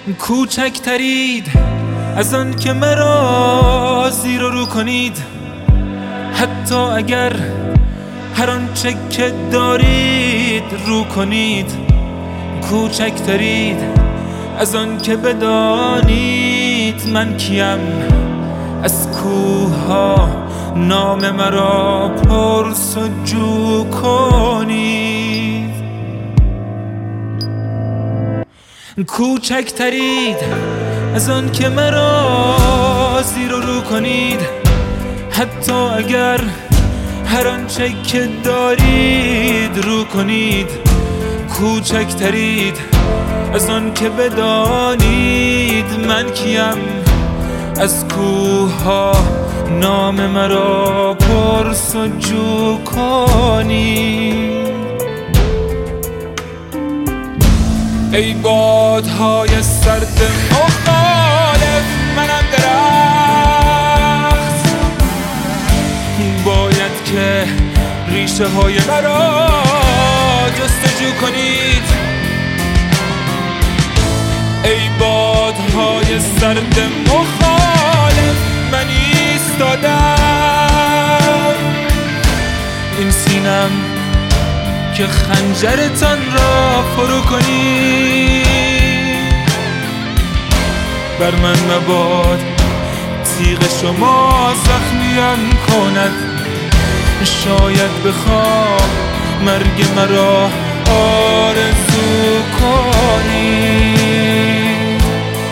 کوچکترید از آن که مرا زیر و رو کنید، حتی اگر هر آنچه که دارید رو کنید. کوچکترید از آن که بدانید من کیم، از کوه ها نام مرا پرسجو کنید. کوچکترید از آن که مرا زیر و رو کنید، حتی اگر هر آنچه که دارید رو کنید. کوچکترید از آن که بدانید من کیم، از کوه ها نام مرا پرسجو کنید. ای بادهای سرد مخالف منم درخت، باید که ریشه های مرا جستجو کنید. ای بادهای سرد مخالف من ایستادم، این سینم که خنجرتان را فرو کنید. بر من مباد تیغ شما زخمیم کند، شاید بخواب مرگ مرا آرزو کنید.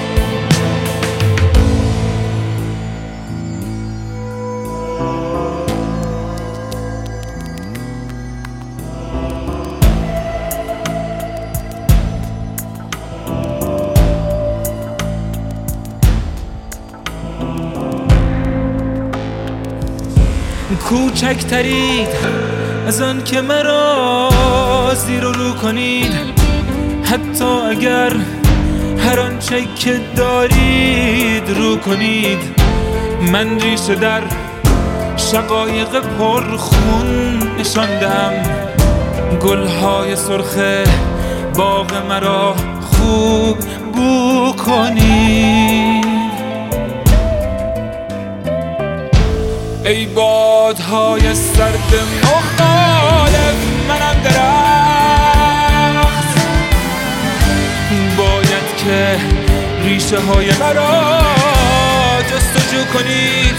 کوچکترید از آن که مرا زیر و رو کنید، حتی اگر هر آنچه که دارید رو کنید. من ریشه در شقایق پرخون نشاندم، گلهای سرخ باغ مرا خوب بو کنید. ای بادهای سرد مخالف منم درخت، باید که ریشه های مرا جستجو کنید.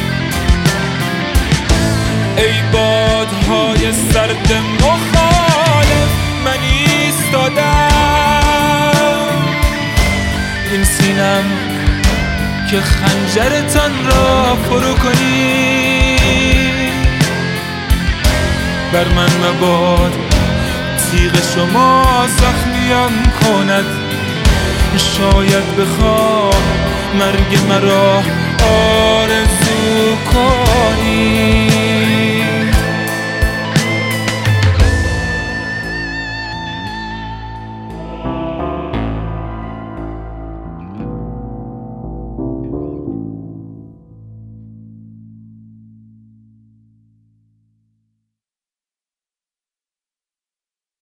ای بادهای سرد مخالف من ایستادم، این سینم که خنجرتان را فرو کنید. بر من مباد تیغ شما زخمیم کند، شاید بخواب مرگ مرا آرزو کنید.